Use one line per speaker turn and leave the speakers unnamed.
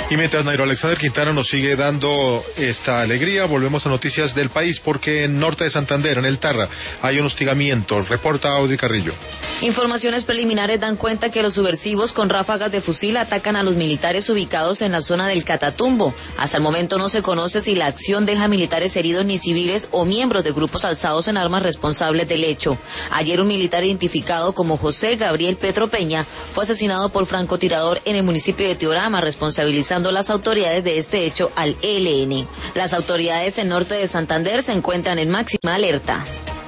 Y mientras Nairo Alexander Quintana nos sigue dando esta alegría, volvemos a noticias del país, porque en norte de Santander, en el Tarra, hay un hostigamiento. Reporta Audi Carrillo.
Informaciones preliminares dan cuenta que los subversivos con ráfagas de fusil atacan a los militares ubicados en la zona del Catatumbo. Hasta el momento no se conoce si la acción deja militares heridos ni civiles o miembros de grupos alzados en armas responsables del hecho. Ayer un militar identificado como José Gabriel Petro Peña fue asesinado por francotirador en el municipio de Teorama, responsabilizando las autoridades de este hecho al ELN. Las autoridades en norte de Santander se encuentran en máxima alerta.